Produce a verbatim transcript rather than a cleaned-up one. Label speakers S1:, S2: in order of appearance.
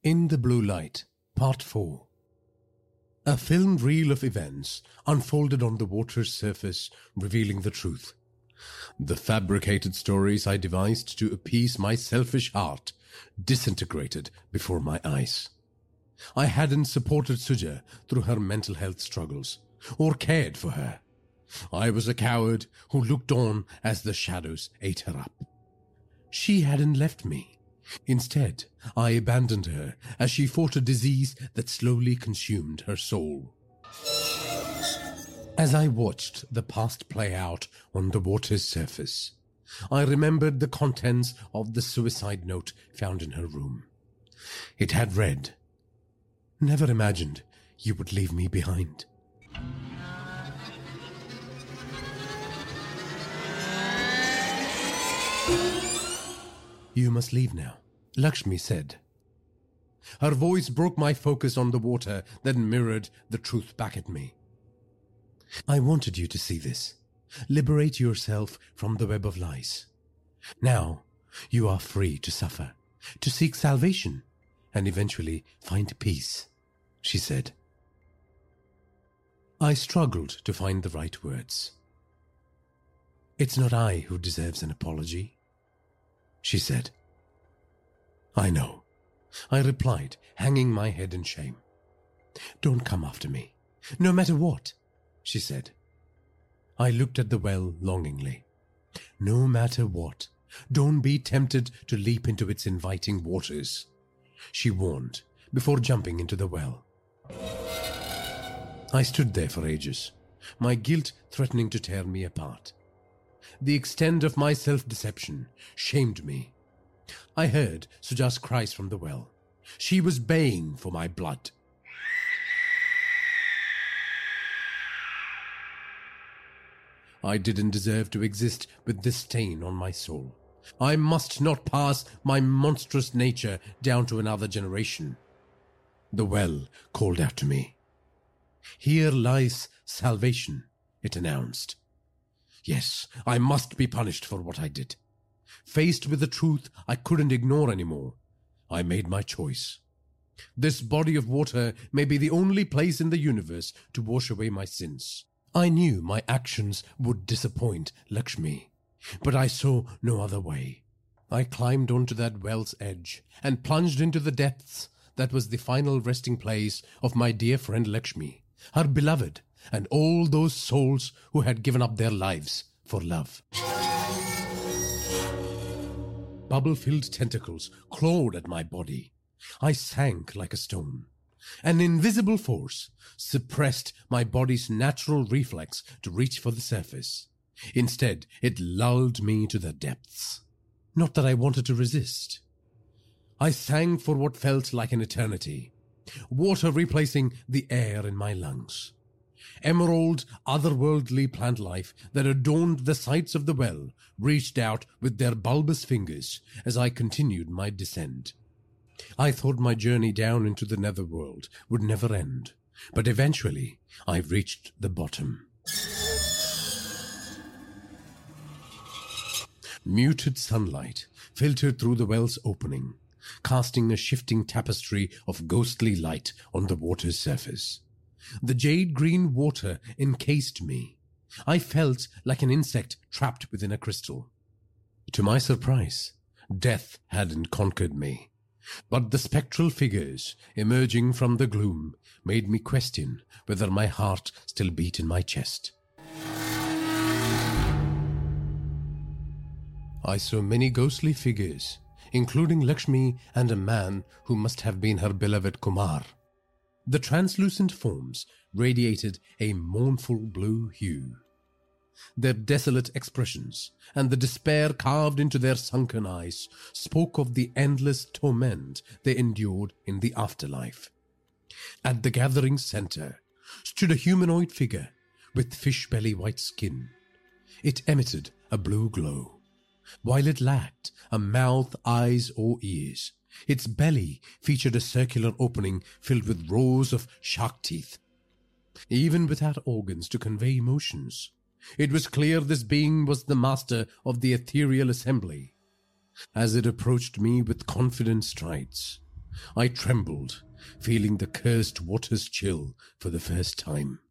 S1: In the Blue Light, Part four. A filmed reel of events unfolded on the water's surface, revealing the truth. The fabricated stories I devised to appease my selfish heart disintegrated before my eyes. I hadn't supported Suja through her mental health struggles, or cared for her. I was a coward who looked on as the shadows ate her up. She hadn't left me. Instead, I abandoned her as she fought a disease that slowly consumed her soul. As I watched the past play out on the water's surface, I remembered the contents of the suicide note found in her room. It had read, "Never imagined you would leave me behind." "You must leave now," Lakshmi said. Her voice broke my focus on the water that mirrored the truth back at me. "I wanted you to see this. Liberate yourself from the web of lies. Now you are free to suffer, to seek salvation, and eventually find peace," she said. I struggled to find the right words. "It's not I who deserves an apology," she said. "I know," I replied, hanging my head in shame. "Don't come after me, no matter what," she said. I looked at the well longingly. "No matter what, don't be tempted to leap into its inviting waters," she warned before jumping into the well. I stood there for ages, my guilt threatening to tear me apart. The extent of my self-deception shamed me. I heard Suja's cries from the well. She was baying for my blood. I didn't deserve to exist with this stain on my soul. I must not pass my monstrous nature down to another generation. The well called out to me. "Here lies salvation," it announced. Yes, I must be punished for what I did. Faced with the truth I couldn't ignore anymore, I made my choice. This body of water may be the only place in the universe to wash away my sins. I knew my actions would disappoint Lakshmi, but I saw no other way. I climbed onto that well's edge and plunged into the depths that was the final resting place of my dear friend Lakshmi, her beloved, and all those souls who had given up their lives for love. Bubble-filled tentacles clawed at my body. I sank like a stone. An invisible force suppressed my body's natural reflex to reach for the surface. Instead, it lulled me to the depths. Not that I wanted to resist. I sang for what felt like an eternity, water replacing the air in my lungs. Emerald, otherworldly plant life that adorned the sides of the well reached out with their bulbous fingers as I continued my descent. I thought my journey down into the netherworld would never end, but eventually I reached the bottom. Muted sunlight filtered through the well's opening, casting a shifting tapestry of ghostly light on the water's surface. The jade-green water encased me. I felt like an insect trapped within a crystal. To my surprise, death hadn't conquered me, but the spectral figures emerging from the gloom made me question whether my heart still beat in my chest. I saw many ghostly figures, including Lakshmi and a man who must have been her beloved Kumar. The translucent forms radiated a mournful blue hue. Their desolate expressions and the despair carved into their sunken eyes spoke of the endless torment they endured in the afterlife. At the gathering's center stood a humanoid figure with fish-belly white skin. It emitted a blue glow. While it lacked a mouth, eyes, or ears, its belly featured a circular opening filled with rows of shark teeth. Even without organs to convey emotions, it was clear this being was the master of the ethereal assembly. As it approached me with confident strides, I trembled, feeling the cursed water's chill for the first time.